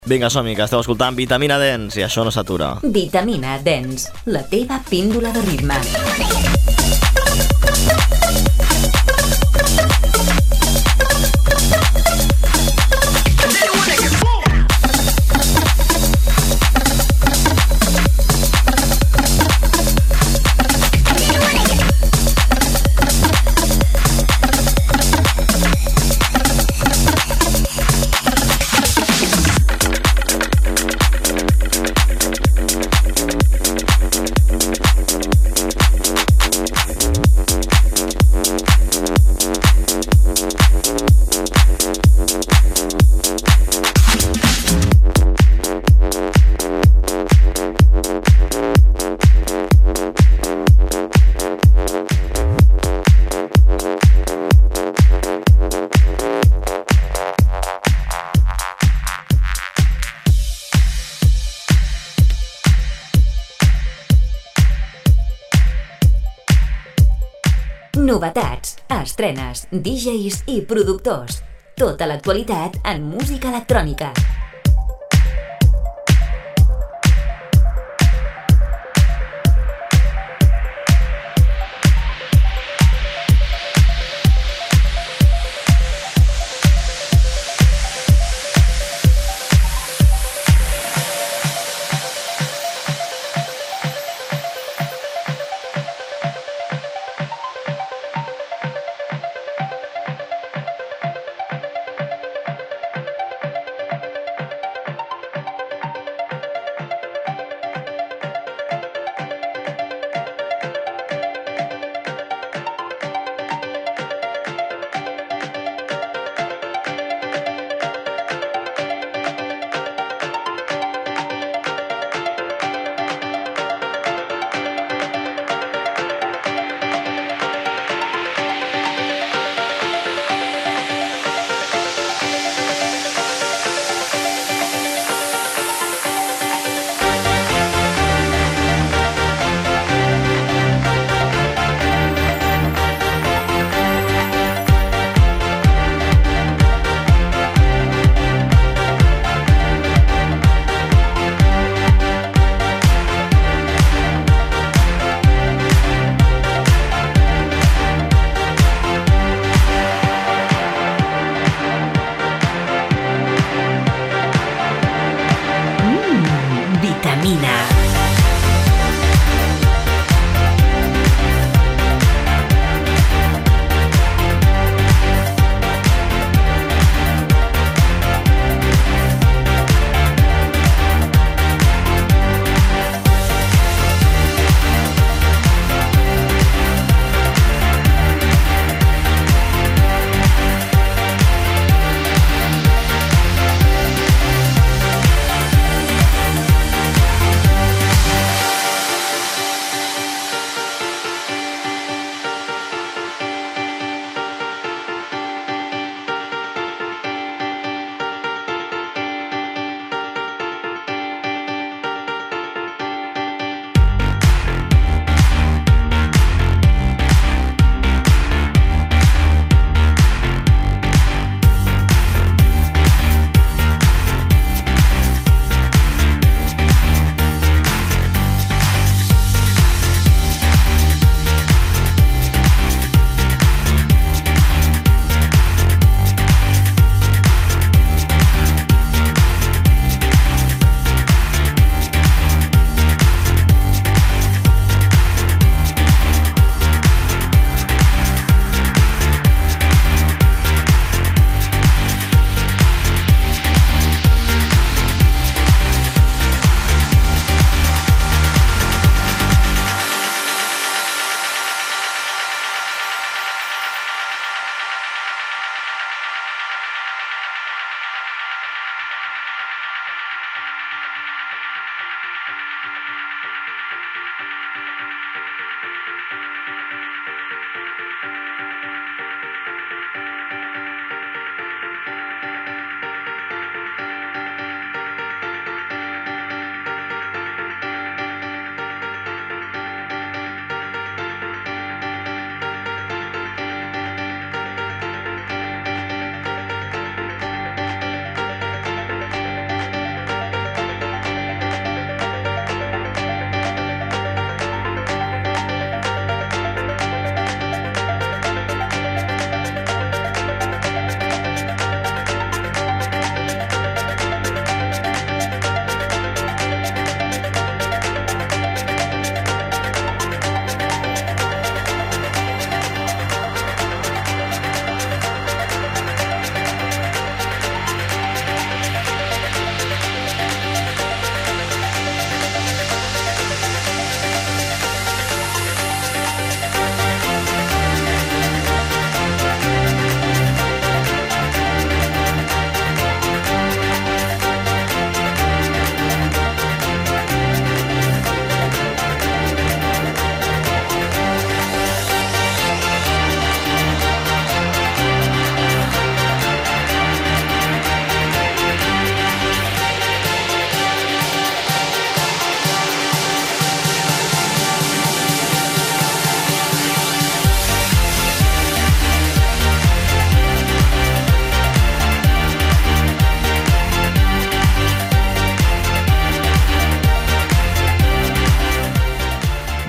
Vinga, som-hi, que esteu escoltant Vitamina Dance i això no s'atura. Vitamina Dance, la teva píndola de ritme. Novetats, estrenes, DJs i productors. Tota l'actualitat en música electrònica.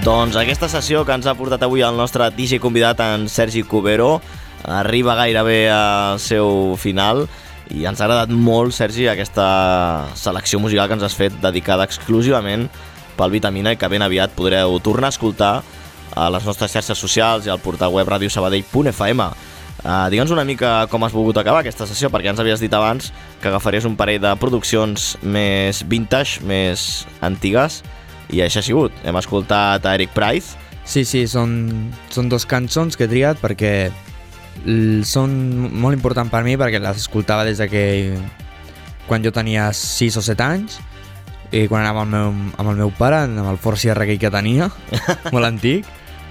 Doncs aquesta sessió que ens ha portat avui el nostre DJ convidat, en Sergi Cubero, arriba gairebé al seu final i ens ha agradat molt, Sergi, aquesta selecció musical que ens has fet dedicada exclusivament pel Vitamina i que ben aviat podreu tornar a escoltar a les nostres xarxes socials i al portal web radiosabadell.fm. Digue'ns una mica com has volgut acabar aquesta sessió, perquè ens havies dit abans que agafaries un parell de produccions més vintage, més antigues, i això ha sigut. Hem escoltat a Eric Price. Sí, són dos cançons que he triat perquè són molt importants per mi, perquè les escoltava des de que quan jo tenia 6 o 7 anys i quan anava amb el meu pare, amb el Ford Sierra aquell que tenia, molt antic.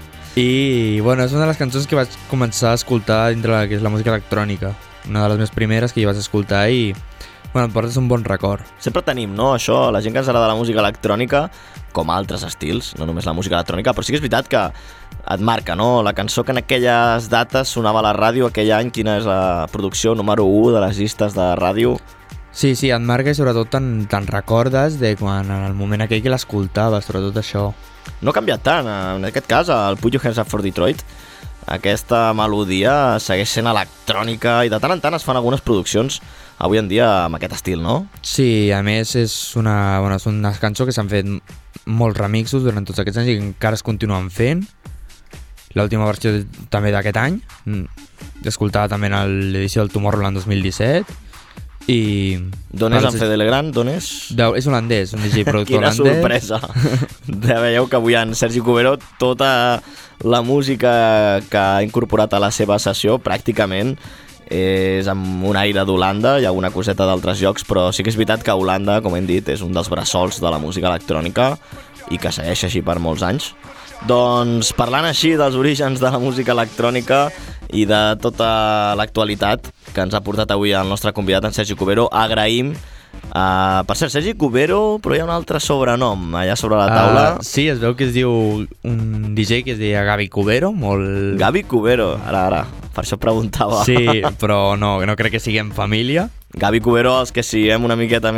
I bueno, és una de les cançons que vaig començar a escoltar dintre la que és la música electrònica, una de les més primeres que hi vaig escoltar i bueno, em portes un bon record. Sempre tenim, no, això, la gent que ens agrada la música electrònica, com altres estils, no només la música electrònica, però sí que és veritat que et marca, no? La cançó que en aquelles dates sonava a la ràdio aquell any, quina és la producció número 1 de les llistes de ràdio? Sí, et marca i sobretot te'n recordes de quan en el moment aquell que l'escoltaves, sobretot això. No ha canviat tant, en aquest cas, el Put Your Hands Up for Detroit, aquesta melodia segueix sent electrònica i de tant en tant es fan algunes produccions avui en dia amb aquest estil, no? Sí, a més és una cançó que s'han fet molts remixos durant tots aquests anys i encara es continuen fent. L'última versió també d'aquest any, escoltava també en l'edició del Tomorrowland 2017 i... D'on és en Fede Legrand? D'on és? És holandès, un DJ productor holandès. Quina holandès. sorpresa! Ja veieu que avui en Sergi Cubero tota la música que ha incorporat a la seva sessió pràcticament és amb un aire d'Holanda, hi ha alguna coseta d'altres llocs, però sí que és veritat que Holanda, com hem dit, és un dels bressols de la música electrònica i que segueix així per molts anys. Doncs parlant així dels orígens de la música electrònica i de tota l'actualitat que ens ha portat avui el nostre convidat, en Sergi Cubero, agraïm. Per cert, Sergi Cubero, però hi ha un altre sobrenom allà sobre la taula. Sí, es veu que es diu un DJ que es deia Gavi Cubero, molt... Gavi Cubero, ara, per això preguntava. Sí, però no crec que sigui en família. Gavi Cubero, els que siguem una miqueta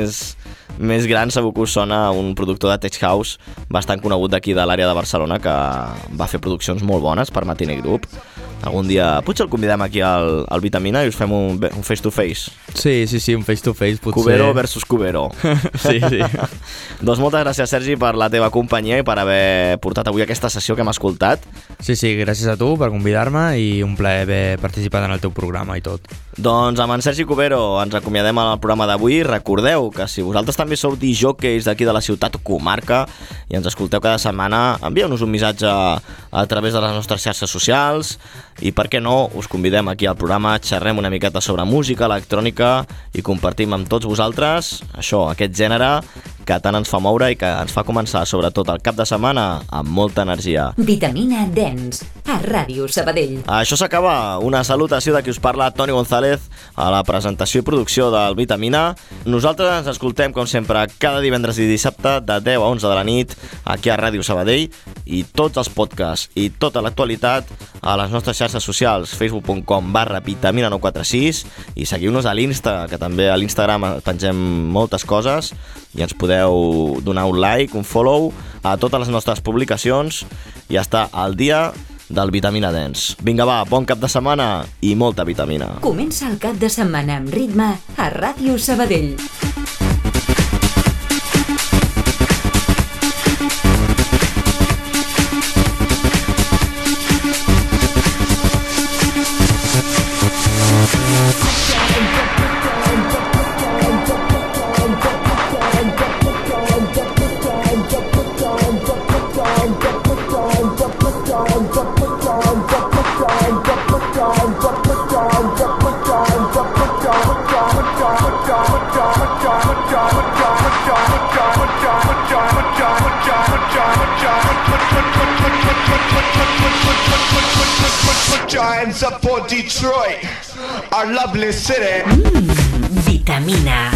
més gran, segur que us sona un productor de Tech House bastant conegut d'aquí de l'àrea de Barcelona que va fer produccions molt bones per Matine Group. Algun dia potser el convidem aquí al Vitamina i us fem un face to face. Sí, un face to face potser. Cubero versus Cubero. Sí. Doncs moltes gràcies, Sergi, per la teva companyia i per haver portat avui aquesta sessió que hem escoltat. Sí, gràcies a tu per convidar-me i un plaer haver participat en el teu programa i tot. Doncs amb en Sergi Cubero ens acomiadem al programa d'avui. Recordeu que si vosaltres també sou disjòqueis d'aquí de la ciutat o comarca i ens escolteu cada setmana, envieu-nos un missatge a través de les nostres xarxes socials i per què no, us convidem aquí al programa, xerrem una miqueta sobre música electrònica i compartim amb tots vosaltres aquest gènere que tant ens fa moure i que ens fa començar sobretot el cap de setmana amb molta energia. Vitamina Dance, a Ràdio Sabadell. Això s'acaba. Una salutació de qui us parla, Toni González, a la presentació i producció del Vitamina. Nosaltres ens escoltem, com sempre, cada divendres i dissabte de 10 a 11 de la nit aquí a Ràdio Sabadell i tots els podcasts i tota l'actualitat a les nostres xarxes socials, facebook.com/vitamina946 i seguiu-nos a l'Insta, que també a l'Instagram pengem moltes coses i ens podeu donar un like, un follow a totes les nostres publicacions i estar al dia del Vitamina Dance. Vinga, va, bon cap de setmana i molta vitamina. Comença el cap de setmana amb ritme a Ràdio Sabadell. Put your hands up for Detroit, our lovely city. Vitamina.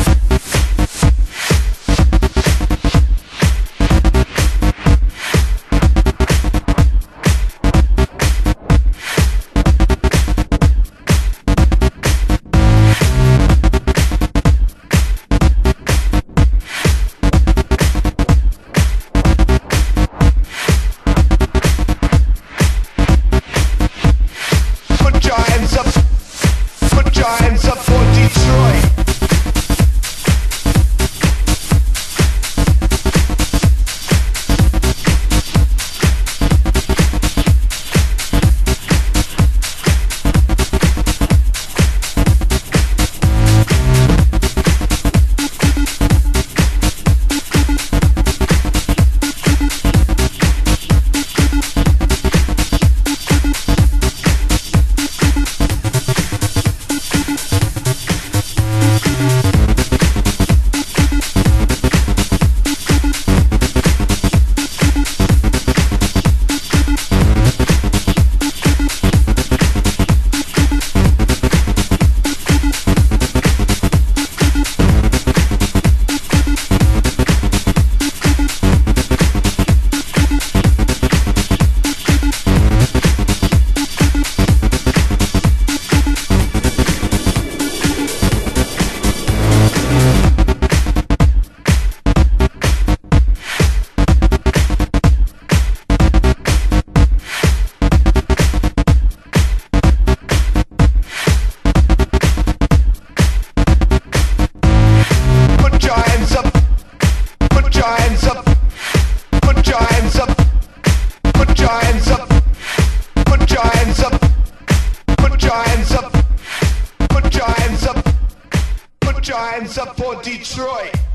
giants up for Detroit.